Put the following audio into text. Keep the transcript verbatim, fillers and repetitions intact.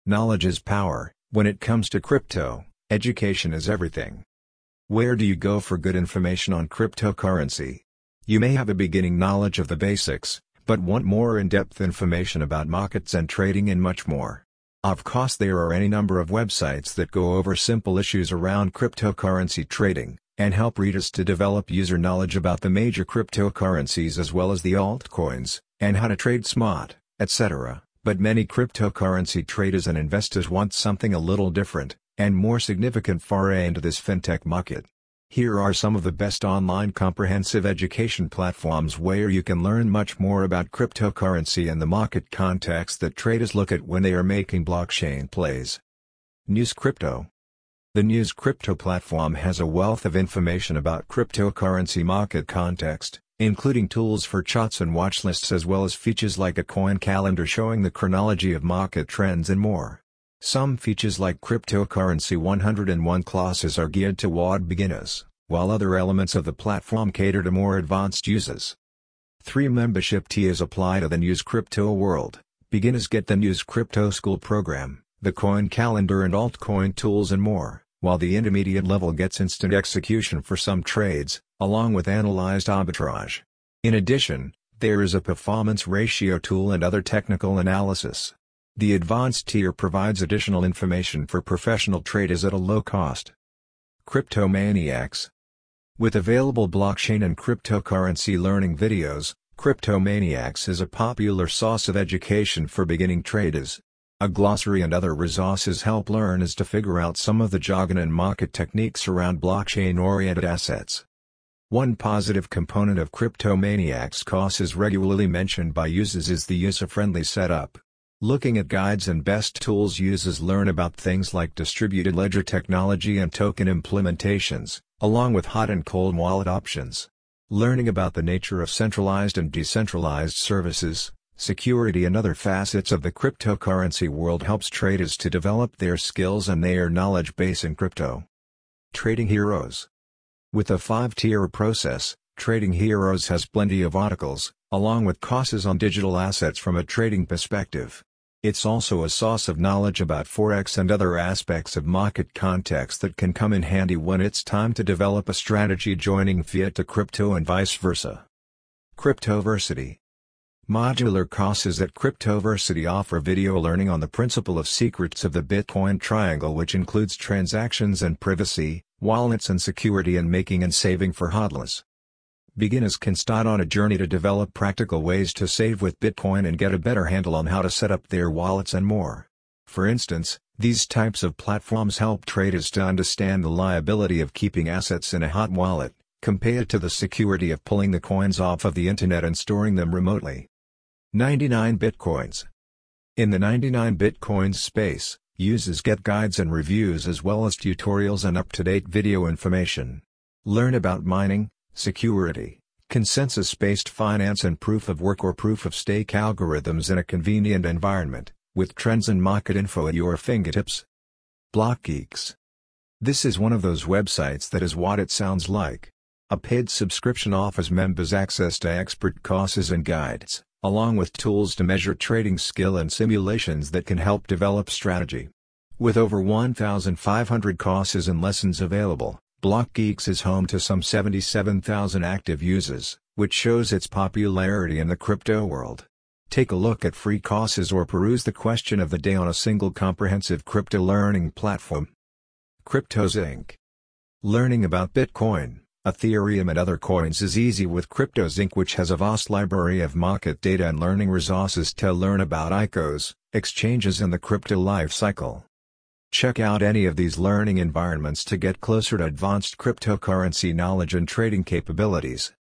Knowledge is power. When it comes to crypto, education is everything. Where do you go for good information on cryptocurrency? You may have a beginning knowledge of the basics, but want more in-depth information about markets and trading and much more. Of course, there are any number of websites that go over simple issues around cryptocurrency trading, and help readers to develop user knowledge about the major cryptocurrencies as well as the altcoins, and how to trade smart, et cetera. But many cryptocurrency traders and investors want something a little different, and more significant foray into this fintech market. Here are some of the best online comprehensive education platforms where you can learn much more about cryptocurrency and the market context that traders look at when they are making blockchain plays. News Crypto. The News Crypto platform has a wealth of information about cryptocurrency market context, including tools for charts and watch lists as well as features like a coin calendar showing the chronology of market trends and more. Some features like Cryptocurrency one oh one classes are geared toward beginners, while other elements of the platform cater to more advanced users. Three membership tiers apply to the News Crypto world. Beginners get the News Crypto School program, the coin calendar and altcoin tools and more, while the intermediate level gets instant execution for some trades, along with analyzed arbitrage. In addition, there is a performance ratio tool and other technical analysis. The advanced tier provides additional information for professional traders at a low cost. Cryptomaniacs. With available blockchain and cryptocurrency learning videos, Cryptomaniacs is a popular source of education for beginning traders. A glossary and other resources help learners to figure out some of the jargon and market techniques around blockchain-oriented assets. One positive component of Cryptomaniacs courses regularly mentioned by users is the user-friendly setup. Looking at guides and best tools, users learn about things like distributed ledger technology and token implementations, along with hot and cold wallet options. Learning about the nature of centralized and decentralized services, security and other facets of the cryptocurrency world helps traders to develop their skills and their knowledge base in crypto. Trading Heroes. With a five-tier process, Trading Heroes has plenty of articles, along with courses on digital assets from a trading perspective. It's also a source of knowledge about Forex and other aspects of market context that can come in handy when it's time to develop a strategy joining fiat to crypto and vice versa. Cryptoversity. Modular courses at Cryptoversity offer video learning on the principle of secrets of the Bitcoin triangle, which includes transactions and privacy, wallets and security, and making and saving for hodlers. Beginners can start on a journey to develop practical ways to save with Bitcoin and get a better handle on how to set up their wallets and more. For instance, these types of platforms help traders to understand the liability of keeping assets in a hot wallet, compared to the security of pulling the coins off of the internet and storing them remotely. ninety-nine Bitcoins. In the ninety-nine Bitcoins space, users get guides and reviews as well as tutorials and up-to-date video information. Learn about mining, security, consensus-based finance and proof-of-work or proof-of-stake algorithms in a convenient environment, with trends and market info at your fingertips. BlockGeeks. This is one of those websites that is what it sounds like. A paid subscription offers members access to expert courses and guides, along with tools to measure trading skill and simulations that can help develop strategy. With over one thousand five hundred courses and lessons available, BlockGeeks is home to some seventy-seven thousand active users, which shows its popularity in the crypto world. Take a look at free courses or peruse the question of the day on a single comprehensive crypto learning platform. Cryptos Incorporated. Learning about Bitcoin, Ethereum and other coins is easy with Cryptos Incorporated, which has a vast library of market data and learning resources to learn about I C Os, exchanges and the crypto life cycle. Check out any of these learning environments to get closer to advanced cryptocurrency knowledge and trading capabilities.